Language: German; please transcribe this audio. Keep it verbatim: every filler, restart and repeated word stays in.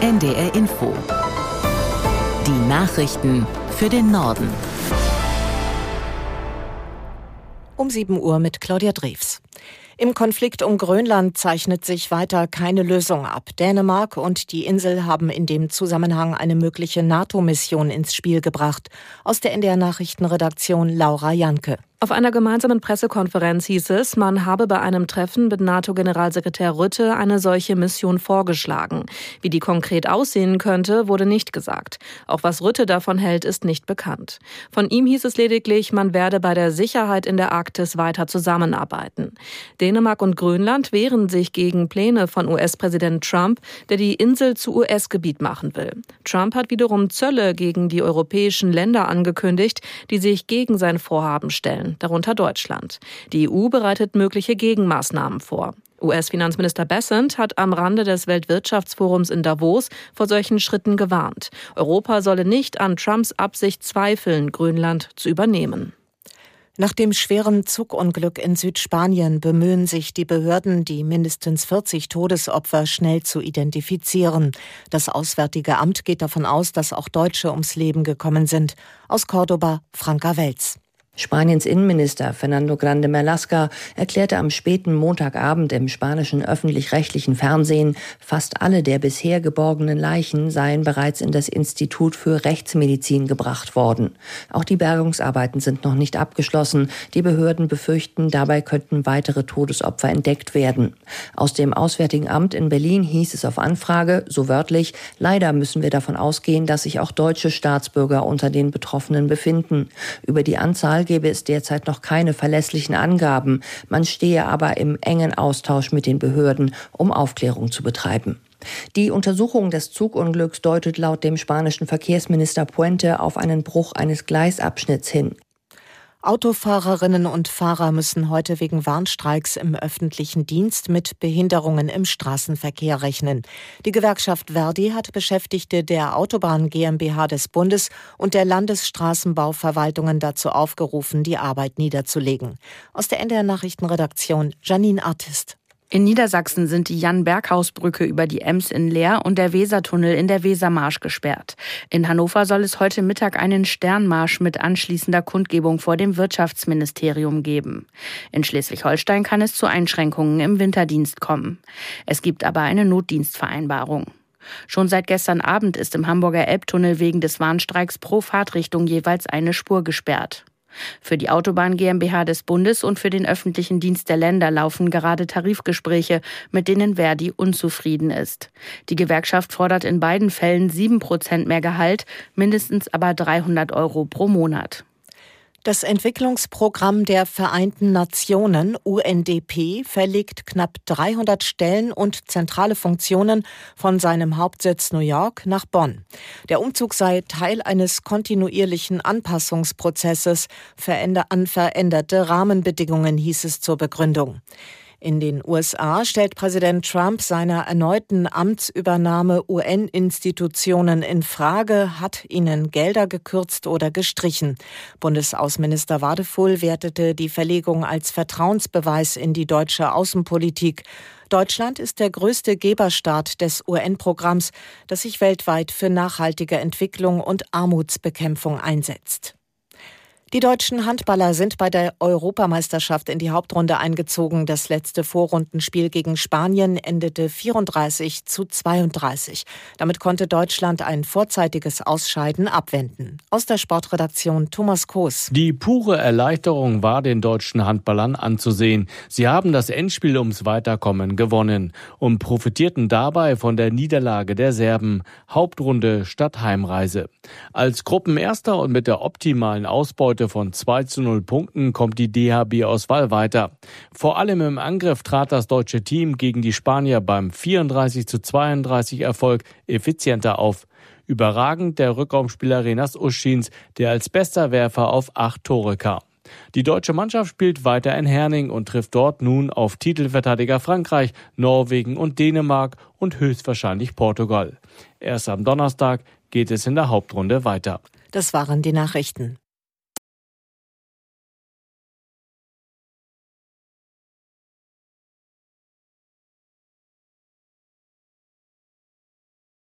N D R Info. Die Nachrichten für den Norden. Um sieben Uhr mit Claudia Drews. Im Konflikt um Grönland zeichnet sich weiter keine Lösung ab. Dänemark und die Insel haben in dem Zusammenhang eine mögliche NATO-Mission ins Spiel gebracht. Aus der N D R-Nachrichtenredaktion Laura Janke. Auf einer gemeinsamen Pressekonferenz hieß es, man habe bei einem Treffen mit NATO-Generalsekretär Rutte eine solche Mission vorgeschlagen. Wie die konkret aussehen könnte, wurde nicht gesagt. Auch was Rutte davon hält, ist nicht bekannt. Von ihm hieß es lediglich, man werde bei der Sicherheit in der Arktis weiter zusammenarbeiten. Dänemark und Grönland wehren sich gegen Pläne von U S-Präsident Trump, der die Insel zu U S-Gebiet machen will. Trump hat wiederum Zölle gegen die europäischen Länder angekündigt, die sich gegen sein Vorhaben stellen, darunter Deutschland. Die E U bereitet mögliche Gegenmaßnahmen vor. U S-Finanzminister Bessent hat am Rande des Weltwirtschaftsforums in Davos vor solchen Schritten gewarnt. Europa solle nicht an Trumps Absicht zweifeln, Grönland zu übernehmen. Nach dem schweren Zugunglück in Südspanien bemühen sich die Behörden, die mindestens vierzig Todesopfer schnell zu identifizieren. Das Auswärtige Amt geht davon aus, dass auch Deutsche ums Leben gekommen sind. Aus Córdoba, Franka Welz. Spaniens Innenminister Fernando Grande Marlaska erklärte am späten Montagabend im spanischen öffentlich-rechtlichen Fernsehen, fast alle der bisher geborgenen Leichen seien bereits in das Institut für Rechtsmedizin gebracht worden. Auch die Bergungsarbeiten sind noch nicht abgeschlossen. Die Behörden befürchten, dabei könnten weitere Todesopfer entdeckt werden. Aus dem Auswärtigen Amt in Berlin hieß es auf Anfrage, so wörtlich, leider müssen wir davon ausgehen, dass sich auch deutsche Staatsbürger unter den Betroffenen befinden. Über die Anzahl gäbe es derzeit noch keine verlässlichen Angaben. Man stehe aber im engen Austausch mit den Behörden, um Aufklärung zu betreiben. Die Untersuchung des Zugunglücks deutet laut dem spanischen Verkehrsminister Puente auf einen Bruch eines Gleisabschnitts hin. Autofahrerinnen und Fahrer müssen heute wegen Warnstreiks im öffentlichen Dienst mit Behinderungen im Straßenverkehr rechnen. Die Gewerkschaft Verdi hat Beschäftigte der Autobahn GmbH des Bundes und der Landesstraßenbauverwaltungen dazu aufgerufen, die Arbeit niederzulegen. Aus der N D R-Nachrichtenredaktion Janine Artist. In Niedersachsen sind die Jan-Berghaus-Brücke über die Ems in Leer und der Wesertunnel in der Wesermarsch gesperrt. In Hannover soll es heute Mittag einen Sternmarsch mit anschließender Kundgebung vor dem Wirtschaftsministerium geben. In Schleswig-Holstein kann es zu Einschränkungen im Winterdienst kommen. Es gibt aber eine Notdienstvereinbarung. Schon seit gestern Abend ist im Hamburger Elbtunnel wegen des Warnstreiks pro Fahrtrichtung jeweils eine Spur gesperrt. Für die Autobahn GmbH des Bundes und für den öffentlichen Dienst der Länder laufen gerade Tarifgespräche, mit denen Verdi unzufrieden ist. Die Gewerkschaft fordert in beiden Fällen sieben Prozent mehr Gehalt, mindestens aber dreihundert Euro pro Monat. Das Entwicklungsprogramm der Vereinten Nationen, U N D P, verlegt knapp dreihundert Stellen und zentrale Funktionen von seinem Hauptsitz New York nach Bonn. Der Umzug sei Teil eines kontinuierlichen Anpassungsprozesses an veränderte Rahmenbedingungen, hieß es zur Begründung. In den U S A stellt Präsident Trump seiner erneuten Amtsübernahme U N-Institutionen in Frage, hat ihnen Gelder gekürzt oder gestrichen. Bundesaußenminister Wadefuhl wertete die Verlegung als Vertrauensbeweis in die deutsche Außenpolitik. Deutschland ist der größte Geberstaat des U N-Programms, das sich weltweit für nachhaltige Entwicklung und Armutsbekämpfung einsetzt. Die deutschen Handballer sind bei der Europameisterschaft in die Hauptrunde eingezogen. Das letzte Vorrundenspiel gegen Spanien endete vierunddreißig zu zweiunddreißig. Damit konnte Deutschland ein vorzeitiges Ausscheiden abwenden. Aus der Sportredaktion Thomas Koos. Die pure Erleichterung war den deutschen Handballern anzusehen. Sie haben das Endspiel ums Weiterkommen gewonnen und profitierten dabei von der Niederlage der Serben. Hauptrunde statt Heimreise. Als Gruppenerster und mit der optimalen Ausbeute von zwei zu null Punkten kommt die D H B-Auswahl weiter. Vor allem im Angriff trat das deutsche Team gegen die Spanier beim vierunddreißig zu zweiunddreißig Erfolg effizienter auf. Überragend der Rückraumspieler Renas Uschins, der als bester Werfer auf acht Tore kam. Die deutsche Mannschaft spielt weiter in Herning und trifft dort nun auf Titelverteidiger Frankreich, Norwegen und Dänemark und höchstwahrscheinlich Portugal. Erst am Donnerstag geht es in der Hauptrunde weiter. Das waren die Nachrichten.